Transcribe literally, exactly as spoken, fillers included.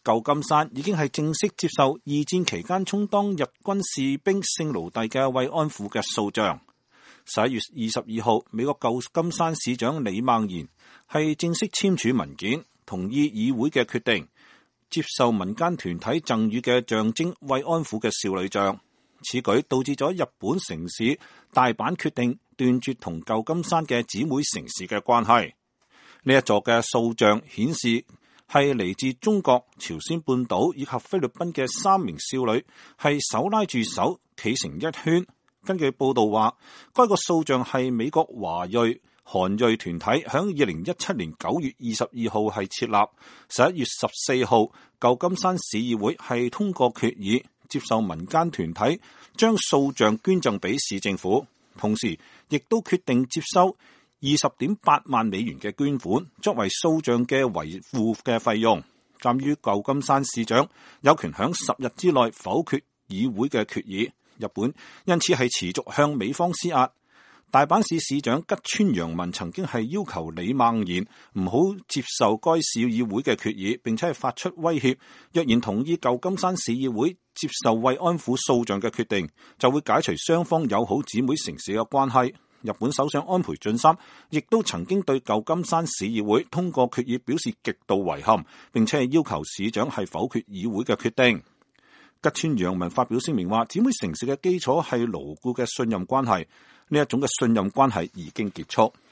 舊金山已經係正式接受二戰期間充當日軍士兵性奴隸嘅慰安婦嘅塑像。十一月二十二號，美國舊金山市長李孟賢係正式簽署文件，同意議會嘅決定，接受民間團體贈予嘅象徵慰安婦嘅少女像。此舉導致咗日本城市大阪決定斷絕同舊金山嘅姊妹城市嘅關係。呢一座嘅塑像顯示係嚟自中國、朝鮮半島以及菲律賓嘅三名少女，係手拉住手企成一圈。根據報道話，該個塑像係美國華裔韓裔團體響二零一七年九月二十二號係設立。十一月十四號，舊金山市議會係通過決議，接受民間團體將塑像捐贈俾市政府，同時亦都決定接收二十點八萬美元嘅捐款，作為塑像嘅維護嘅費用。鑒於舊金山市長有權響十日之內否決議會嘅決議，日本因此係持續向美方施壓。大阪市市長吉川洋文曾經係要求李孟賢唔好接受該市議會嘅決議，並且係發出威脅，若然同意舊金山市議會接受慰安婦塑像嘅決定，就會解除雙方友好姊妹城市嘅關係。日本首相安倍晉三亦都曾經對舊金山市議會通過決議表示極度遺憾，並且係要求市長係否決議會嘅決定。吉川洋文發表聲明話，姊妹城市嘅基礎係牢固嘅信任關係，呢一種嘅信任關係已經結束。